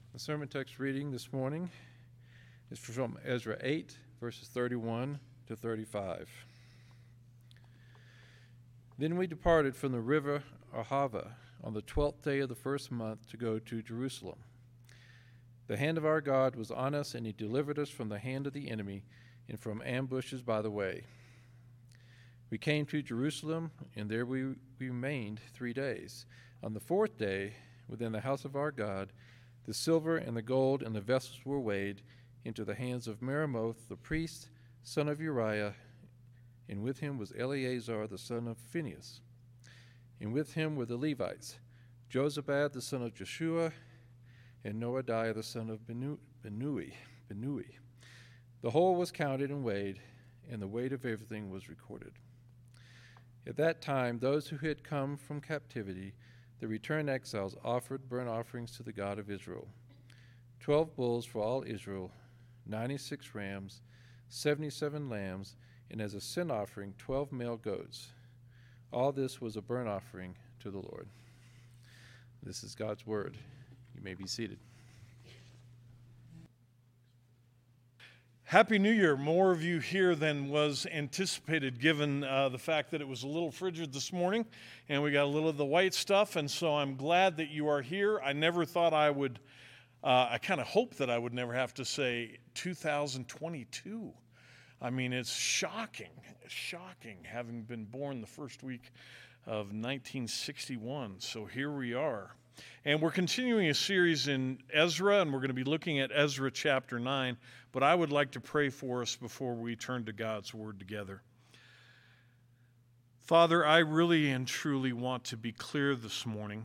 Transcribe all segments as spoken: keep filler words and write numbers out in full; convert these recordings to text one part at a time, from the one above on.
The sermon text reading this morning is from Ezra eight, verses thirty-one to thirty-five. Then we departed from the river Ahava on the twelfth day of the first month to go to Jerusalem. The hand of our God was on us, and he delivered us from the hand of the enemy and from ambushes by the way. We came to Jerusalem, and there we remained three days. On the fourth day, within the house of our God, the silver and the gold and the vessels were weighed into the hands of Meremoth, the priest, son of Uriah, and with him was Eleazar, the son of Phinehas. And with him were the Levites, Jozabad, the son of Jeshua, and Noadiah, the son of Benu- Benui. Benui. The whole was counted and weighed, and the weight of everything was recorded. At that time, those who had come from captivity, the returned exiles, offered burnt offerings to the God of Israel. Twelve bulls for all Israel, ninety-six rams, seventy-seven lambs, and as a sin offering, twelve male goats. All this was a burnt offering to the Lord. This is God's word. You may be seated. Happy New Year. More of you here than was anticipated given uh, the fact that it was a little frigid this morning and we got a little of the white stuff, and so I'm glad that you are here. I never thought I would, uh, I kind of hoped that I would never have to say two thousand twenty-two. I mean, it's shocking, it's shocking having been born the first week of nineteen sixty-one. So here we are. And we're continuing a series in Ezra, and we're going to be looking at Ezra chapter nine. But I would like to pray for us before we turn to God's word together. Father, I really and truly want to be clear this morning,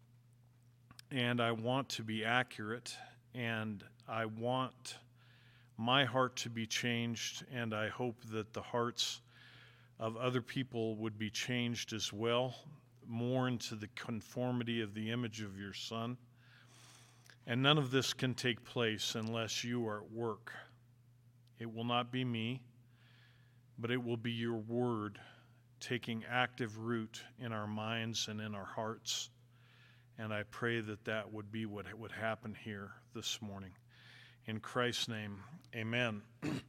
and I want to be accurate, and I want my heart to be changed, and I hope that the hearts of other people would be changed as well, more into the conformity of the image of your Son. And none of this can take place unless you are at work. It will not be me, but it will be your word taking active root in our minds and in our hearts. And I pray that that would be what would happen here this morning. In Christ's name, amen.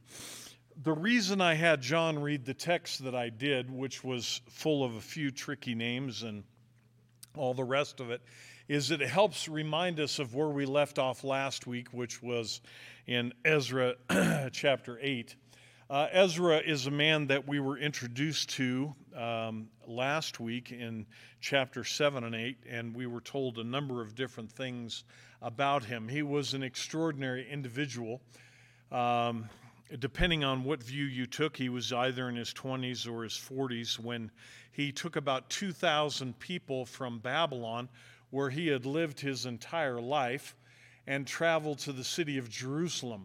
The reason I had John read the text that I did, which was full of a few tricky names and all the rest of it, is that it helps remind us of where we left off last week, which was in Ezra chapter eight. Uh, Ezra is a man that we were introduced to um, last week in chapter seven and eight, and we were told a number of different things about him. He was an extraordinary individual. Um, depending on what view you took, he was either in his twenties or his forties when he took about two thousand people from Babylon, where he had lived his entire life, and traveled to the city of Jerusalem,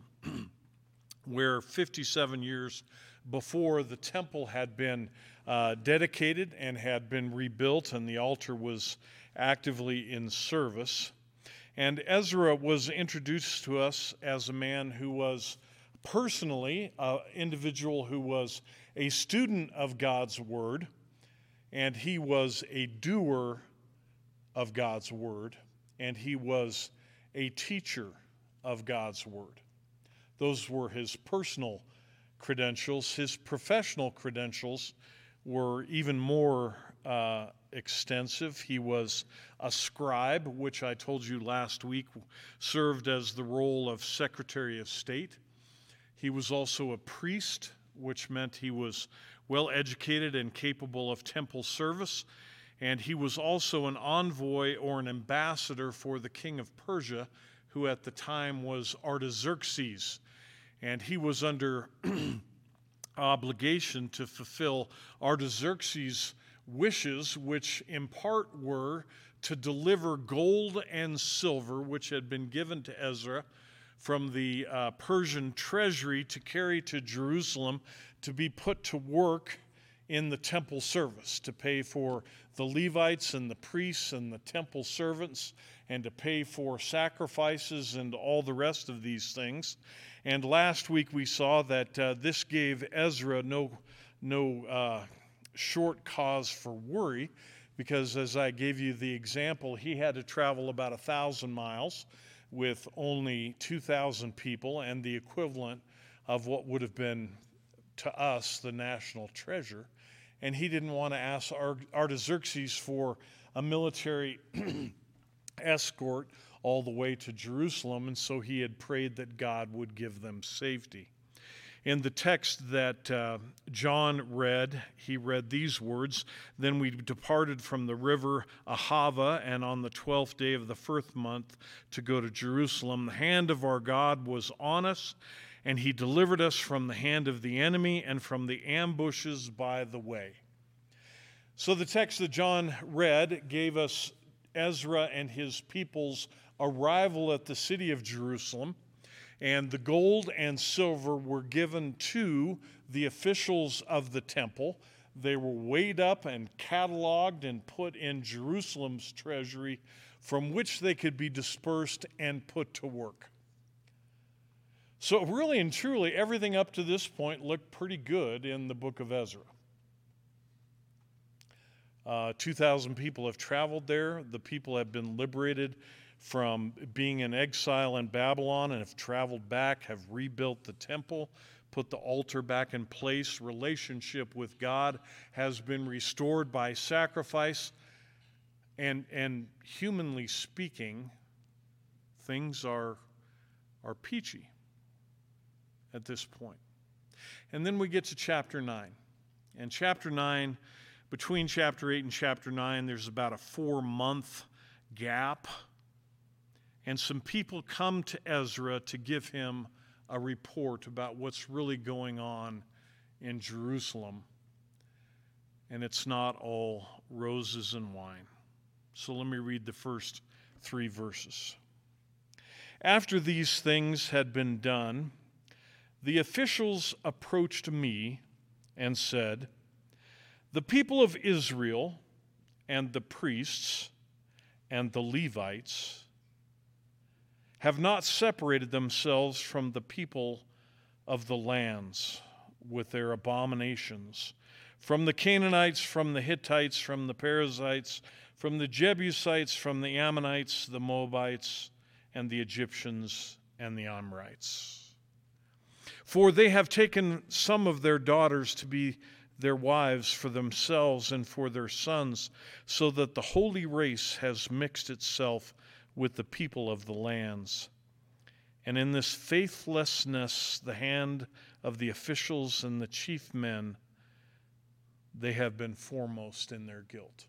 where fifty-seven years before the temple had been uh, dedicated and had been rebuilt, and the altar was actively in service. And Ezra was introduced to us as a man who was personally an individual who was a student of God's word, and he was a doer of God's word, and he was a teacher of God's word. Those were his personal credentials. His professional credentials were even more uh, extensive. He was a scribe, which I told you last week served as the role of Secretary of State. He was also a priest, which meant he was well educated and capable of temple service. And he was also an envoy or an ambassador for the king of Persia, who at the time was Artaxerxes. And he was under obligation to fulfill Artaxerxes' wishes, which in part were to deliver gold and silver, which had been given to Ezra from the uh, Persian treasury to carry to Jerusalem to be put to work in the temple service, to pay for the Levites and the priests and the temple servants, and to pay for sacrifices and all the rest of these things. And last week we saw that uh, this gave Ezra no, no uh, short cause for worry, because as I gave you the example, he had to travel about a thousand miles with only two thousand people and the equivalent of what would have been to us the national treasure. And he didn't want to ask Artaxerxes for a military escort all the way to Jerusalem, and so he had prayed that God would give them safety. In the text that uh, John read, he read these words, "Then we departed from the river Ahava, and on the twelfth day of the first month to go to Jerusalem. The hand of our God was on us, and he delivered us from the hand of the enemy and from the ambushes by the way." So the text that John read gave us Ezra and his people's arrival at the city of Jerusalem, and the gold and silver were given to the officials of the temple. They were weighed up and cataloged and put in Jerusalem's treasury, from which they could be dispersed and put to work. So really and truly, everything up to this point looked pretty good in the book of Ezra. Uh, two thousand people have traveled there. The people have been liberated from being in exile in Babylon and have traveled back, have rebuilt the temple, put the altar back in place. Relationship with God has been restored by sacrifice. And, and humanly speaking, things are, are peachy at this point. And then we get to chapter nine. And chapter nine, between chapter eight and chapter nine, there's about a four-month gap. And some people come to Ezra to give him a report about what's really going on in Jerusalem. And it's not all roses and wine. So let me read the first three verses. "After these things had been done, the officials approached me and said, 'The people of Israel and the priests and the Levites have not separated themselves from the people of the lands with their abominations, from the Canaanites, from the Hittites, from the Perizzites, from the Jebusites, from the Ammonites, the Moabites, and the Egyptians, and the Amorites. For they have taken some of their daughters to be their wives for themselves and for their sons, so that the holy race has mixed itself with the people of the lands. And in this faithlessness, the hand of the officials and the chief men, they have been foremost in their guilt.'"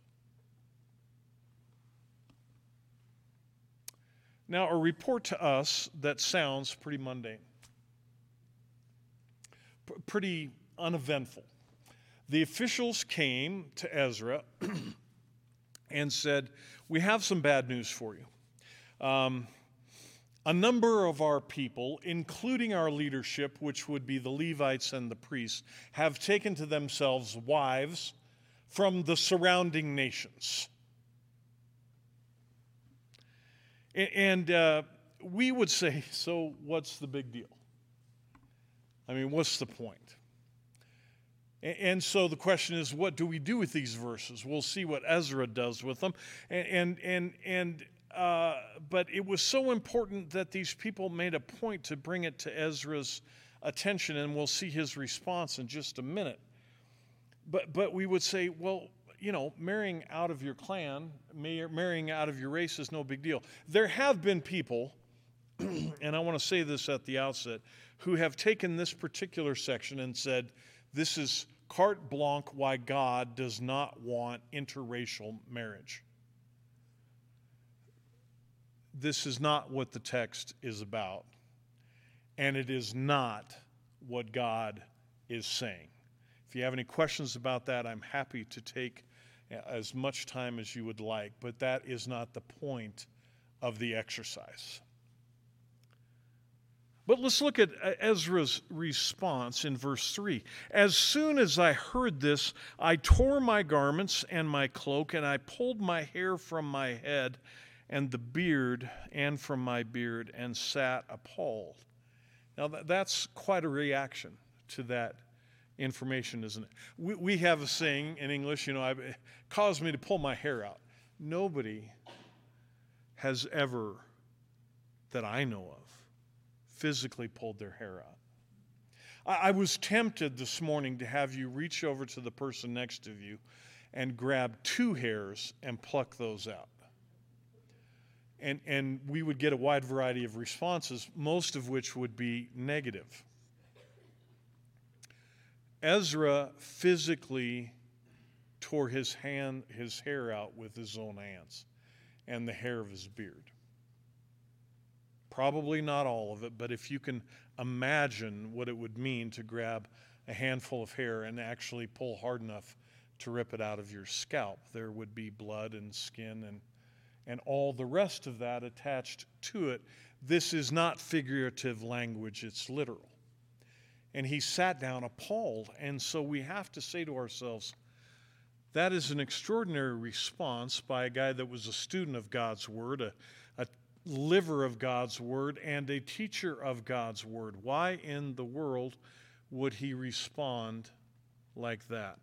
Now, a report to us that sounds pretty mundane, P- pretty uneventful. The officials came to Ezra and said, "We have some bad news for you. Um, a number of our people, including our leadership, which would be the Levites and the priests, have taken to themselves wives from the surrounding nations." And uh, we would say, so what's the big deal? I mean, what's the point? And so the question is, what do we do with these verses? We'll see what Ezra does with them. And and and, and uh, but it was so important that these people made a point to bring it to Ezra's attention, and we'll see his response in just a minute. But but we would say, well, you know, marrying out of your clan, marrying out of your race is no big deal. There have been people, and I want to say this at the outset, who have taken this particular section and said, this is carte blanche why God does not want interracial marriage. This is not what the text is about, and it is not what God is saying. If you have any questions about that, I'm happy to take as much time as you would like, but that is not the point of the exercise. But let's look at Ezra's response in verse three. "As soon as I heard this, I tore my garments and my cloak, and I pulled my hair from my head and the beard and from my beard, and sat appalled." Now that's quite a reaction to that information, isn't it? We, we have a saying in English, you know, it caused me to pull my hair out. Nobody has ever that I know of physically pulled their hair out. I, I was tempted this morning to have you reach over to the person next to you and grab two hairs and pluck those out. And, and we would get a wide variety of responses, most of which would be negative. Ezra physically tore his hand, his hair out with his own hands and the hair of his beard. Probably not all of it, but if you can imagine what it would mean to grab a handful of hair and actually pull hard enough to rip it out of your scalp, there would be blood and skin and, and all the rest of that attached to it. This is not figurative language, it's literal. And he sat down appalled. And so we have to say to ourselves, that is an extraordinary response by a guy that was a student of God's Word, a, a liver of God's Word, and a teacher of God's Word. Why in the world would he respond like that?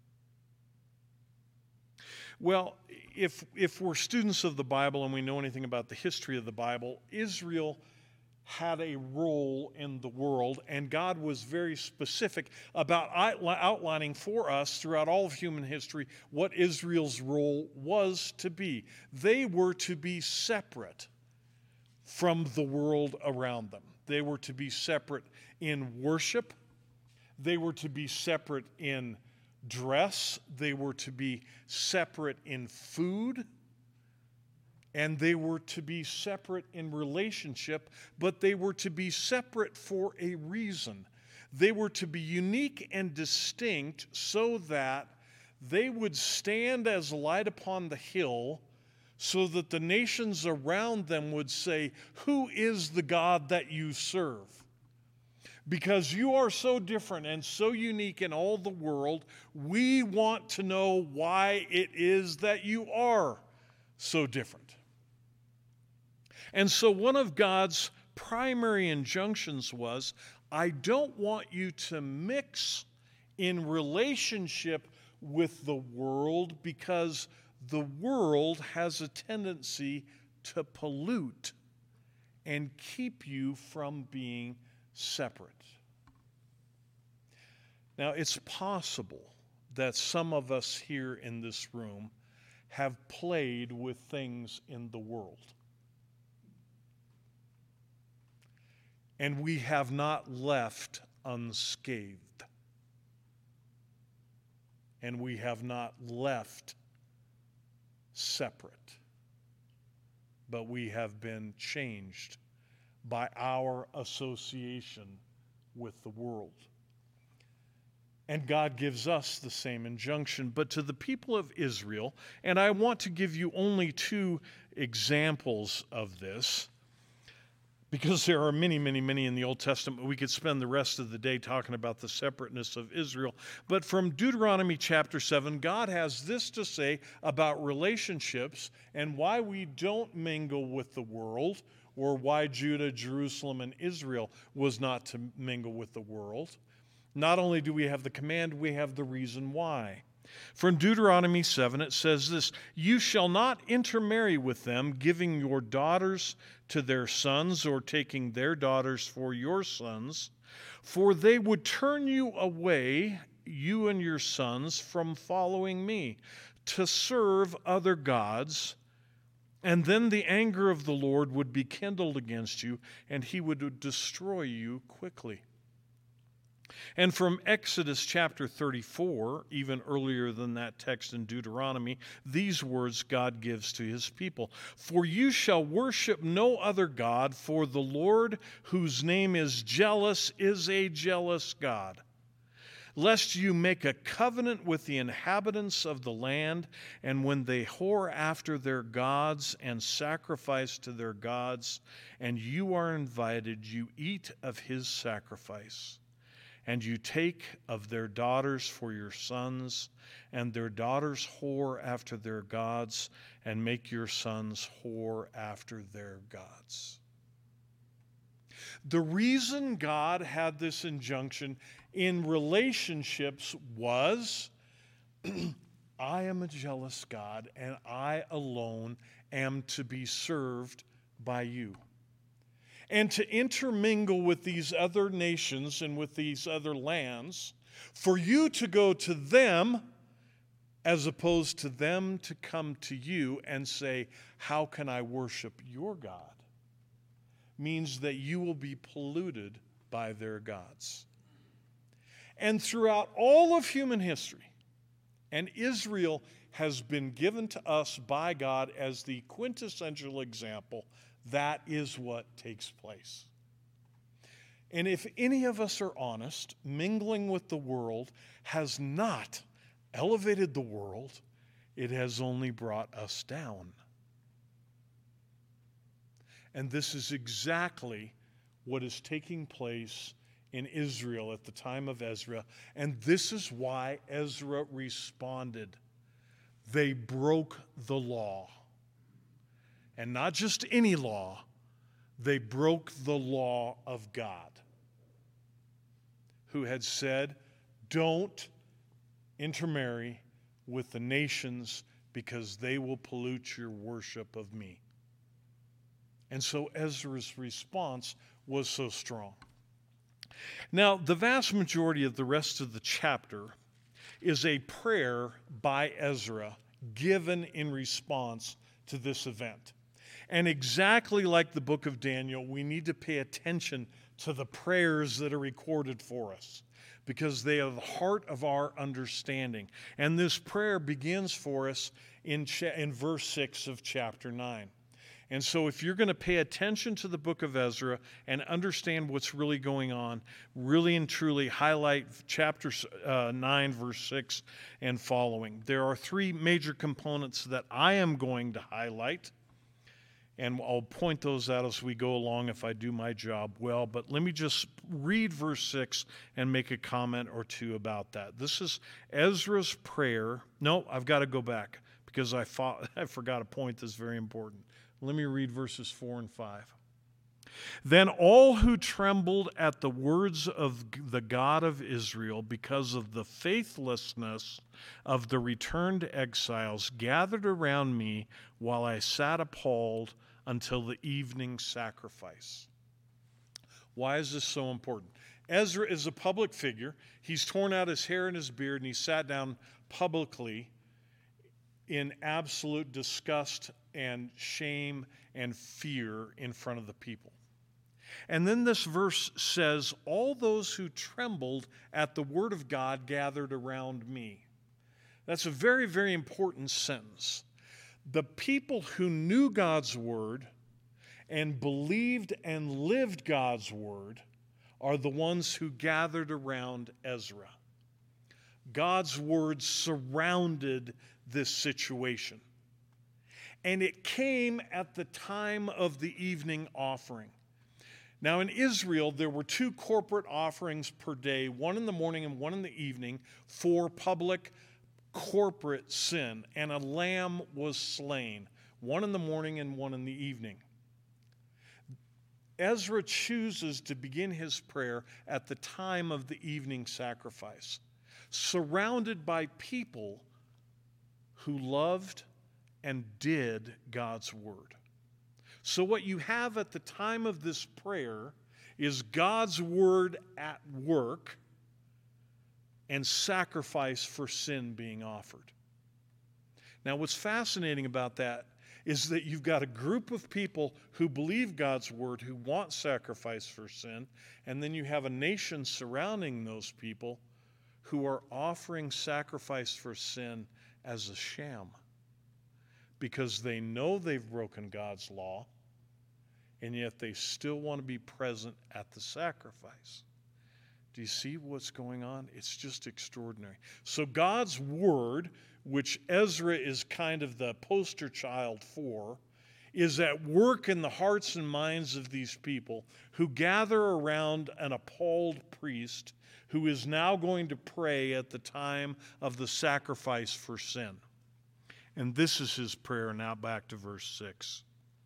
Well, if, if we're students of the Bible and we know anything about the history of the Bible, Israel had a role in the world, and God was very specific about outlining for us throughout all of human history what Israel's role was to be. They were to be separate from the world around them. They were to be separate in worship. They were to be separate in dress. They were to be separate in food. And they were to be separate in relationship, but they were to be separate for a reason. They were to be unique and distinct so that they would stand as light upon the hill so that the nations around them would say, "Who is the God that you serve?" Because you are so different and so unique in all the world, we want to know why it is that you are so different. And so one of God's primary injunctions was, I don't want you to mix in relationship with the world because the world has a tendency to pollute and keep you from being separate. Now, it's possible that some of us here in this room have played with things in the world. And we have not left unscathed. And we have not left separate. But we have been changed by our association with the world. And God gives us the same injunction. But to the people of Israel, and I want to give you only two examples of this, because there are many, many, many in the Old Testament. We could spend the rest of the day talking about the separateness of Israel. But from Deuteronomy chapter seven, God has this to say about relationships and why we don't mingle with the world, or why Judah, Jerusalem, and Israel was not to mingle with the world. Not only do we have the command, we have the reason why. From Deuteronomy seven, it says this, "You shall not intermarry with them, giving your daughters to their sons or taking their daughters for your sons, for they would turn you away, you and your sons, from following me, to serve other gods, and then the anger of the Lord would be kindled against you, and he would destroy you quickly." And from Exodus chapter thirty-four, even earlier than that text in Deuteronomy, these words God gives to his people. "For you shall worship no other God, for the Lord, whose name is jealous, is a jealous God. Lest you make a covenant with the inhabitants of the land, and when they whore after their gods and sacrifice to their gods, and you are invited, you eat of his sacrifice. And you take of their daughters for your sons, and their daughters whore after their gods, and make your sons whore after their gods." The reason God had this injunction in relationships was, I am a jealous God, and I alone am to be served by you. and to intermingle with these other nations and with these other lands, for you to go to them as opposed to them to come to you and say, how can I worship your God? Means that you will be polluted by their gods. And throughout all of human history, and Israel has been given to us by God as the quintessential example, that is what takes place. And if any of us are honest, mingling with the world has not elevated the world, it has only brought us down. And this is exactly what is taking place in Israel at the time of Ezra. And this is why Ezra responded. They broke the law. And not just any law, they broke the law of God, who had said, don't intermarry with the nations because they will pollute your worship of me. And so Ezra's response was so strong. Now, the vast majority of the rest of the chapter is a prayer by Ezra given in response to this event. And exactly like the book of Daniel, we need to pay attention to the prayers that are recorded for us, because they are the heart of our understanding. And this prayer begins for us in, cha- in verse six of chapter nine. And so if you're going to pay attention to the book of Ezra and understand what's really going on, really and truly highlight chapter uh, nine, verse six and following. There are three major components that I am going to highlight, and I'll point those out as we go along if I do my job well. But let me just read verse six and make a comment or two about that. This is Ezra's prayer. No, I've got to go back because I, fought, I forgot a point that's very important. Let me read verses four and five. Then all who trembled at the words of the God of Israel because of the faithlessness of the returned exiles gathered around me while I sat appalled until the evening sacrifice. Why is this so important? Ezra is a public figure. He's torn out his hair and his beard, and he sat down publicly in absolute disgust and shame and fear in front of the people. And then this verse says, all those who trembled at the word of God gathered around me. That's a very, very important sentence. The people who knew God's word and believed and lived God's word are the ones who gathered around Ezra. God's word surrounded this situation. And it came at the time of the evening offering. Now in Israel, there were two corporate offerings per day, one in the morning and one in the evening, for public corporate sin. And a lamb was slain, one in the morning and one in the evening. Ezra chooses to begin his prayer at the time of the evening sacrifice, surrounded by people who loved and did God's word. So what you have at the time of this prayer is God's word at work and sacrifice for sin being offered. Now what's fascinating about that is that you've got a group of people who believe God's word, who want sacrifice for sin, and then you have a nation surrounding those people who are offering sacrifice for sin as a sham, because they know they've broken God's law, and yet they still want to be present at the sacrifice. Do you see what's going on? It's just extraordinary. So God's word, which Ezra is kind of the poster child for, is at work in the hearts and minds of these people who gather around an appalled priest who is now going to pray at the time of the sacrifice for sin. And this is his prayer. Now back to verse six.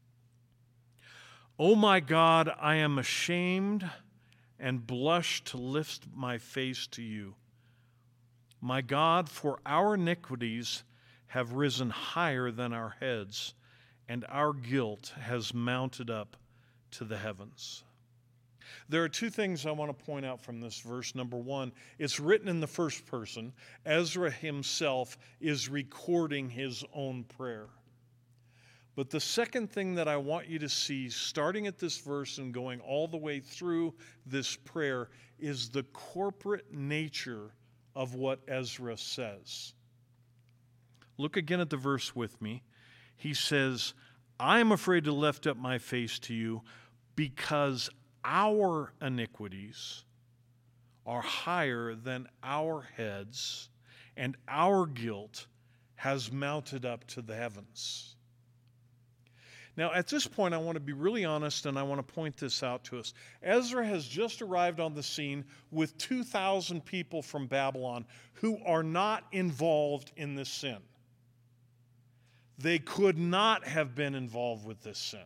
O my God, I am ashamed and blush to lift my face to you. My God, for our iniquities have risen higher than our heads, and our guilt has mounted up to the heavens. There are two things I want to point out from this verse. Number one, it's written in the first person. Ezra himself is recording his own prayer. But the second thing that I want you to see, starting at this verse and going all the way through this prayer, is the corporate nature of what Ezra says. Look again at the verse with me. He says, I am afraid to lift up my face to you because our iniquities are higher than our heads, and our guilt has mounted up to the heavens. Now, at this point, I want to be really honest, and I want to point this out to us. Ezra has just arrived on the scene with two thousand people from Babylon who are not involved in this sin. They could not have been involved with this sin.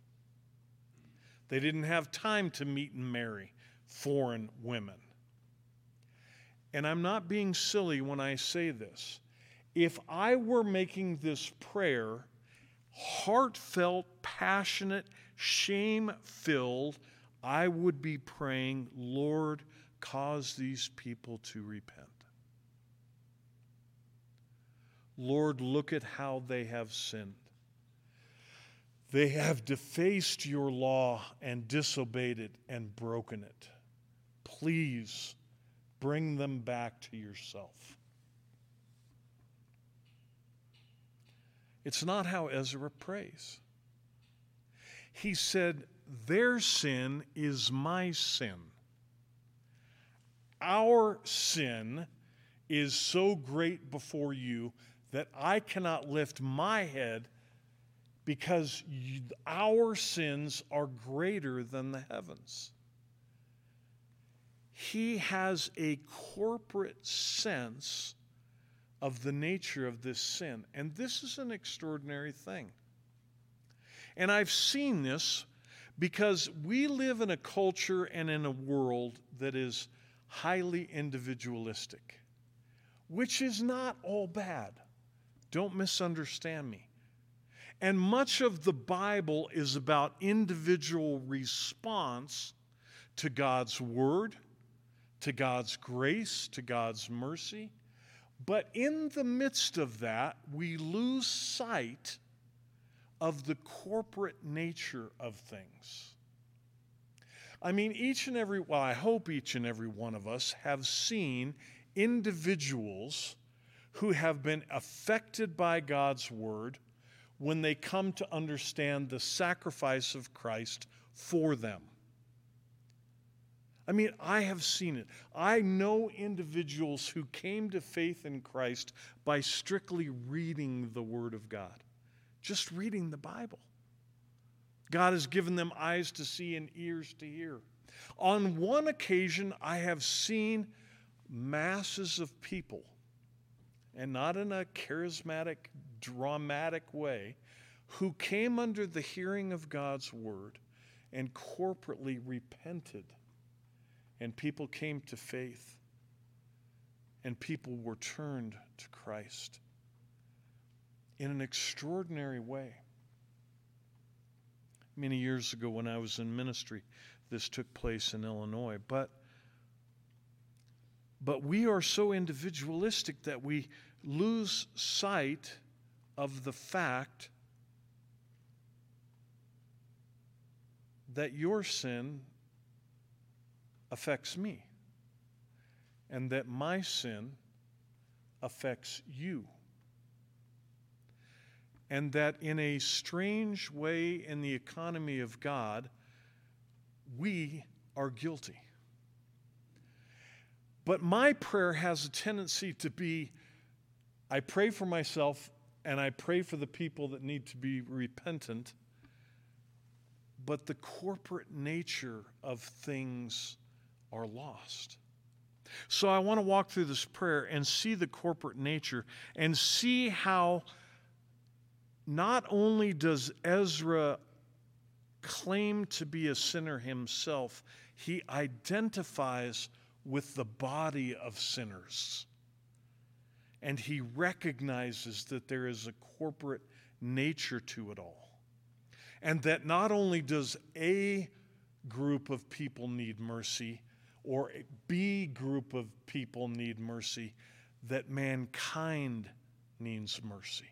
They didn't have time to meet and marry foreign women. And I'm not being silly when I say this. If I were making this prayer heartfelt, passionate, shame-filled, I would be praying, Lord, cause these people to repent. Lord, look at how they have sinned. They have defaced your law and disobeyed it and broken it. Please bring them back to yourself. It's not how Ezra prays. He said, their sin is my sin. Our sin is so great before you that I cannot lift my head because you, our sins are greater than the heavens. He has a corporate sense of the nature of this sin. And this is an extraordinary thing. And I've seen this because we live in a culture and in a world that is highly individualistic, which is not all bad. Don't misunderstand me. And much of the Bible is about individual response to God's word, to God's grace, to God's mercy. But in the midst of that, we lose sight of the corporate nature of things. I mean, each and every, well, I hope each and every one of us have seen individuals who have been affected by God's word when they come to understand the sacrifice of Christ for them. I mean, I have seen it. I know individuals who came to faith in Christ by strictly reading the Word of God, just reading the Bible. God has given them eyes to see and ears to hear. On one occasion, I have seen masses of people, and not in a charismatic, dramatic way, who came under the hearing of God's Word and corporately repented. And people came to faith, and people were turned to Christ in an extraordinary way. Many years ago when I was in ministry, this took place in Illinois. But, but we are so individualistic that we lose sight of the fact that your sin affects me, and that my sin affects you. And that in a strange way in the economy of God, we are guilty. But my prayer has a tendency to be, I pray for myself and I pray for the people that need to be repentant, but the corporate nature of things are lost. So I want to walk through this prayer and see the corporate nature and see how not only does Ezra claim to be a sinner himself, he identifies with the body of sinners. And he recognizes that there is a corporate nature to it all. And that not only does a group of people need mercy, or a B group of people need mercy, that mankind needs mercy.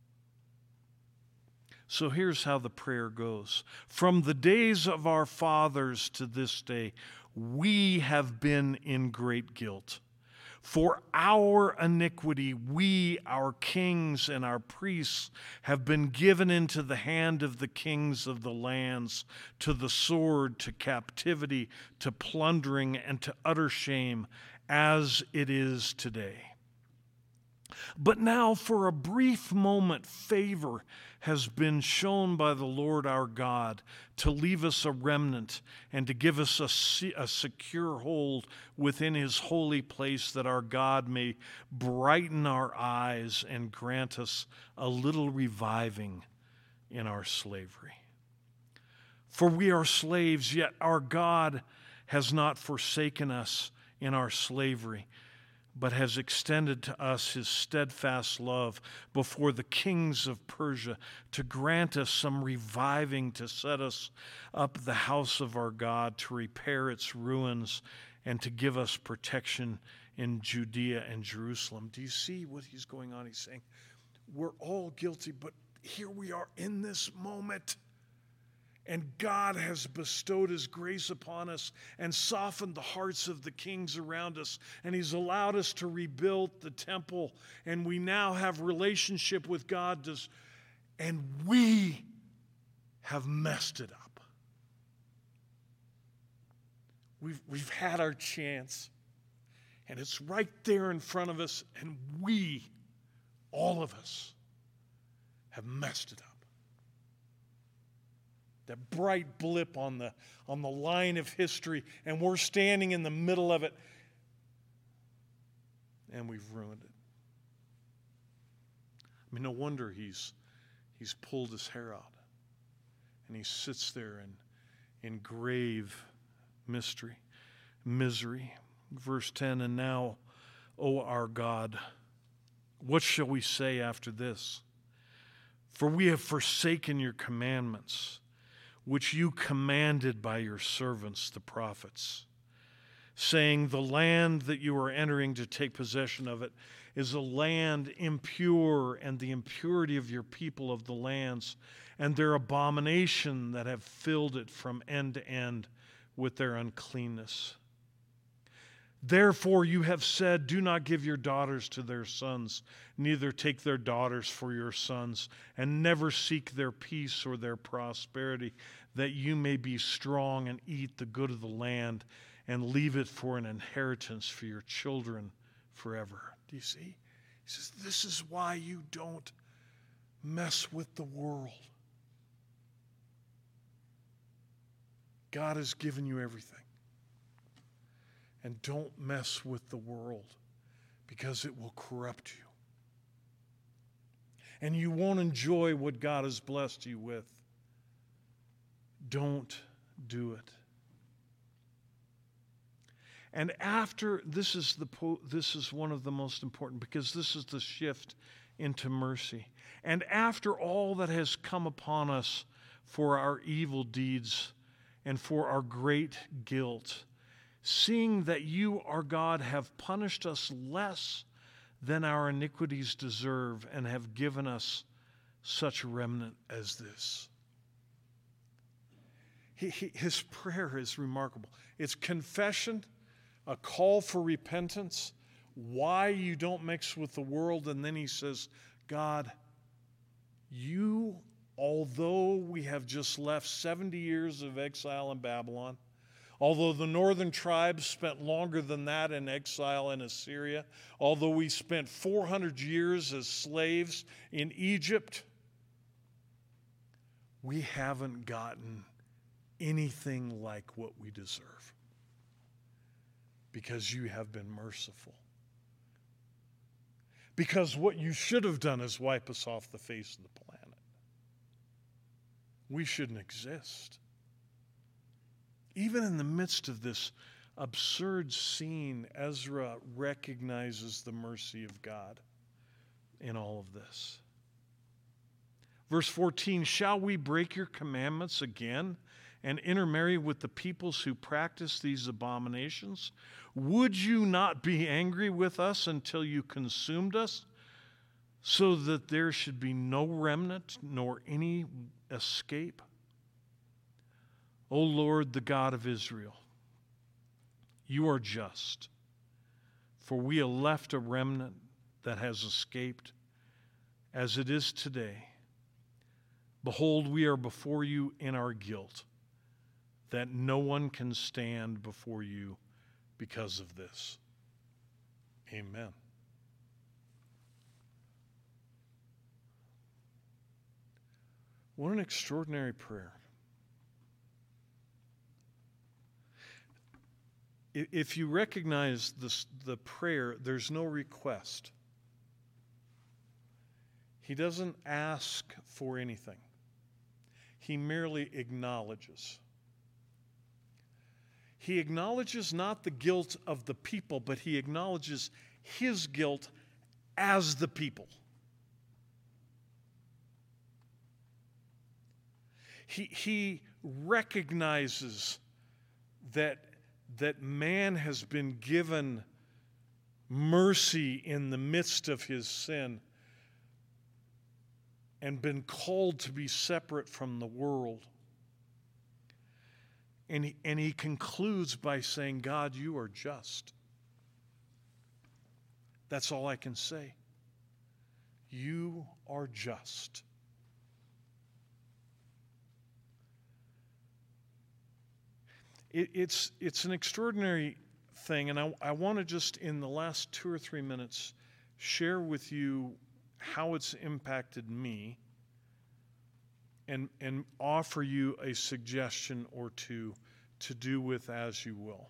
So here's how the prayer goes. From the days of our fathers to this day, we have been in great guilt. For our iniquity, we, our kings and our priests, have been given into the hand of the kings of the lands, to the sword, to captivity, to plundering, and to utter shame, as it is today. But now, for a brief moment, favor has been shown by the Lord our God to leave us a remnant and to give us a, se- a secure hold within his holy place, that our God may brighten our eyes and grant us a little reviving in our slavery. For we are slaves, yet our God has not forsaken us in our slavery, but has extended to us his steadfast love before the kings of Persia, to grant us some reviving, to set us up the house of our God, to repair its ruins, and to give us protection in Judea and Jerusalem. Do you see what he's going on? He's saying, we're all guilty, but here we are in this moment. And God has bestowed his grace upon us and softened the hearts of the kings around us. And he's allowed us to rebuild the temple. And we now have relationship with God. And we have messed it up. We've, we've had our chance. And it's right there in front of us. And we, all of us, have messed it up. That bright blip on the, on the line of history, and we're standing in the middle of it, and we've ruined it. I mean, no wonder he's, he's pulled his hair out, and he sits there in, in grave mystery, misery. Verse ten, and now, O our God, what shall we say after this? For we have forsaken your commandments, which you commanded by your servants, the prophets, saying, the land that you are entering to take possession of it is a land impure, and the impurity of your people of the lands, and their abomination that have filled it from end to end with their uncleanness. Therefore you have said, do not give your daughters to their sons, neither take their daughters for your sons, and never seek their peace or their prosperity, that you may be strong and eat the good of the land, and leave it for an inheritance for your children forever. Do you see? He says, this is why you don't mess with the world. God has given you everything. And don't mess with the world, because it will corrupt you. And you won't enjoy what God has blessed you with. Don't do it. And after, this is the this is one of the most important, because this is the shift into mercy. And after all that has come upon us for our evil deeds and for our great guilt, seeing that you, our God, have punished us less than our iniquities deserve, and have given us such a remnant as this. He, he, his prayer is remarkable. It's confession, a call for repentance, why you don't mix with the world, and then he says, God, you, although we have just left seventy years of exile in Babylon, although the northern tribes spent longer than that in exile in Assyria, although we spent four hundred years as slaves in Egypt, we haven't gotten anything like what we deserve, because you have been merciful. Because what you should have done is wipe us off the face of the planet. We shouldn't exist. Even in the midst of this absurd scene, Ezra recognizes the mercy of God in all of this. Verse fourteen, shall we break your commandments again and intermarry with the peoples who practice these abominations? Would you not be angry with us until you consumed us, so that there should be no remnant nor any escape? O Lord, the God of Israel, you are just, for we have left a remnant that has escaped, as it is today. Behold, we are before you in our guilt, that no one can stand before you because of this. Amen. What an extraordinary prayer. If you recognize this, the prayer, there's no request. He doesn't ask for anything. He merely acknowledges. He acknowledges not the guilt of the people, but he acknowledges his guilt as the people. He, he recognizes that, that man has been given mercy in the midst of his sin and been called to be separate from the world. And he, and he concludes by saying, God, you are just. That's all I can say. You are just. It, it's, it's an extraordinary thing, and I, I want to just, in the last two or three minutes, share with you how it's impacted me, and, and offer you a suggestion or two to do with as you will.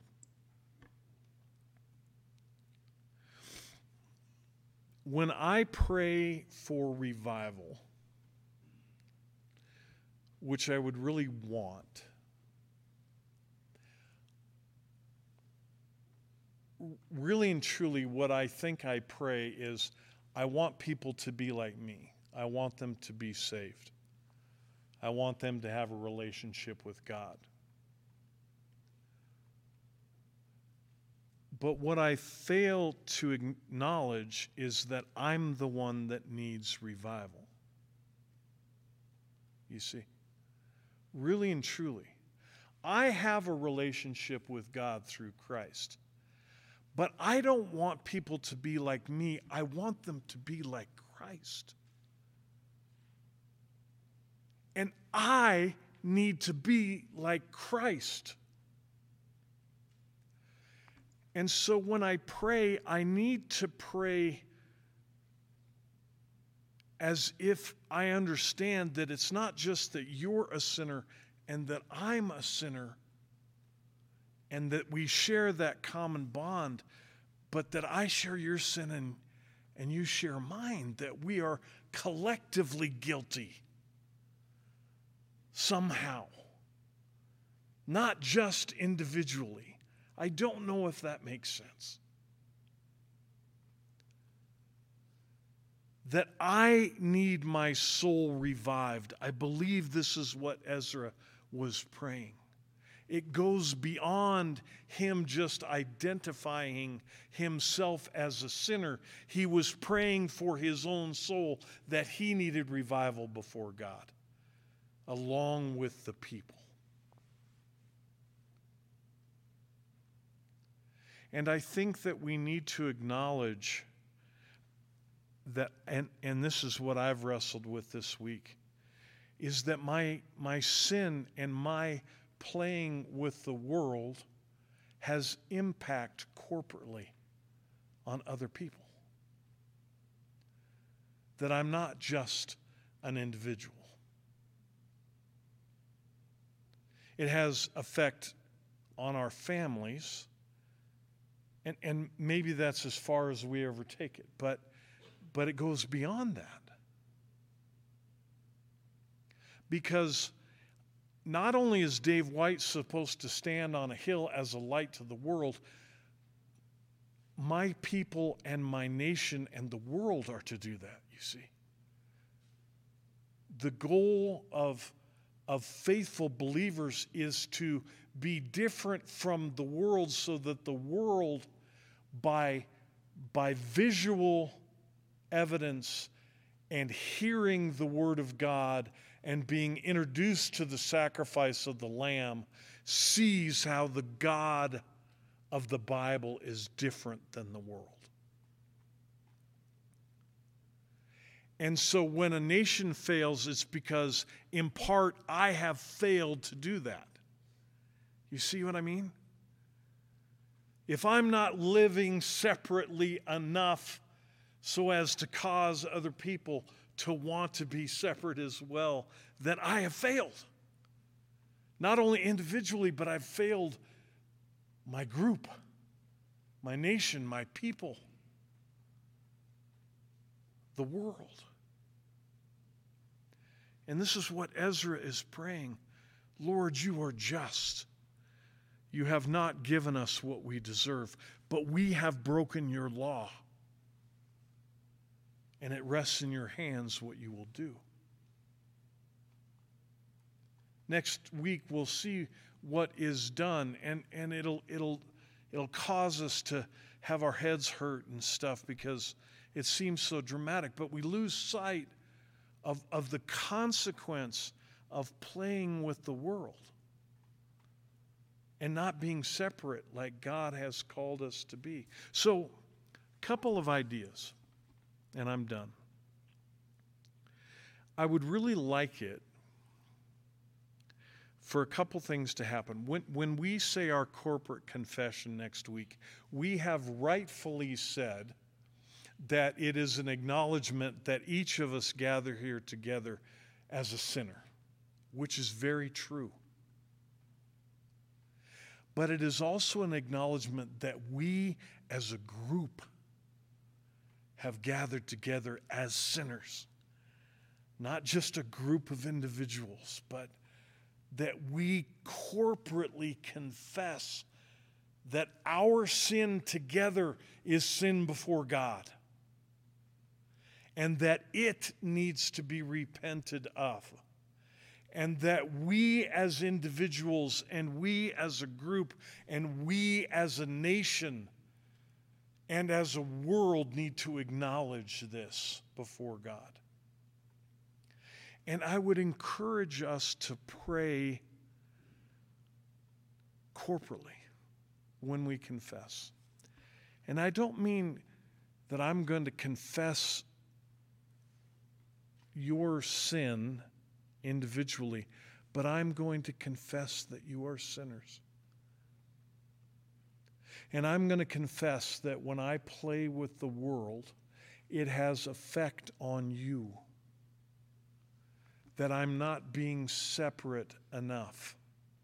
When I pray for revival, which I would really want, really and truly what I think I pray is, I want people to be like me. I want them to be saved. I want them to have a relationship with God. But what I fail to acknowledge is that I'm the one that needs revival. You see? Really and truly. I have a relationship with God through Christ. But I don't want people to be like me. I want them to be like Christ. And I need to be like Christ. And so when I pray, I need to pray as if I understand that it's not just that you're a sinner and that I'm a sinner, and that we share that common bond, but that I share your sin and, and you share mine, that we are collectively guilty somehow, not just individually. I don't know if that makes sense. That I need my soul revived. I believe this is what Ezra was praying. It goes beyond him just identifying himself as a sinner. He was praying for his own soul that he needed revival before God, along with the people. And I think that we need to acknowledge that, and, and this is what I've wrestled with this week, is that my, my sin and my playing with the world has impact corporately on other people. That I'm not just an individual. It has effect on our families, and, and maybe that's as far as we ever take it, but, but it goes beyond that. Because not only is Dave White supposed to stand on a hill as a light to the world, my people and my nation and the world are to do that, you see. the goal of, of faithful believers is to be different from the world so that the world, by, by visual evidence and hearing the Word of God and being introduced to the sacrifice of the Lamb, sees how the God of the Bible is different than the world. And so when a nation fails, it's because, in part, I have failed to do that. You see what I mean? If I'm not living separately enough so as to cause other people to want to be separate as well, then I have failed. Not only individually, but I've failed my group, my nation, my people, the world. And this is what Ezra is praying. Lord, you are just. You have not given us what we deserve, but we have broken your law. And it rests in your hands what you will do. Next week we'll see what is done, and, and it'll it'll it'll cause us to have our heads hurt and stuff because it seems so dramatic, but we lose sight of, of the consequence of playing with the world and not being separate like God has called us to be. So, a couple of ideas, and I'm done. I would really like it for a couple things to happen. When, when we say our corporate confession next week, we have rightfully said that it is an acknowledgement that each of us gather here together as a sinner, which is very true. But it is also an acknowledgement that we as a group have gathered together as sinners. Not just a group of individuals, but that we corporately confess that our sin together is sin before God, and that it needs to be repented of, and that we as individuals and we as a group and we as a nation and as a world need to acknowledge this before God. And I would encourage us to pray corporately when we confess. And I don't mean that I'm going to confess your sin individually, but I'm going to confess that you are sinners. And I'm going to confess that when I play with the world, it has effect on you. That I'm not being separate enough.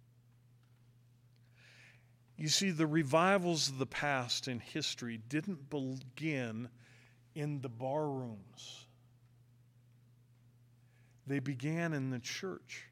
You see, the revivals of the past in history didn't begin in the bar rooms. They began in the church.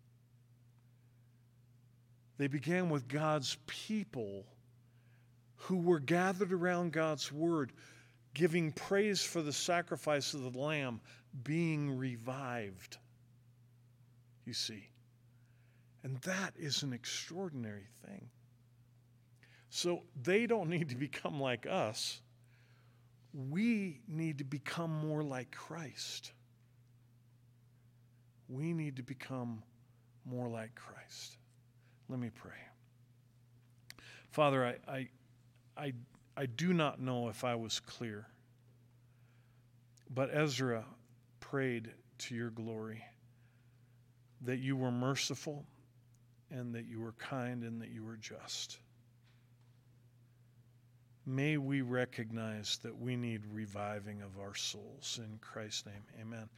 They began with God's people who were gathered around God's word, giving praise for the sacrifice of the Lamb, being revived. You see. And that is an extraordinary thing. So they don't need to become like us. We need to become more like Christ. We need to become more like Christ. Let me pray. Father, I, I, I, I do not know if I was clear, but Ezra prayed to your glory that you were merciful and that you were kind and that you were just. May we recognize that we need reviving of our souls. In Christ's name, amen.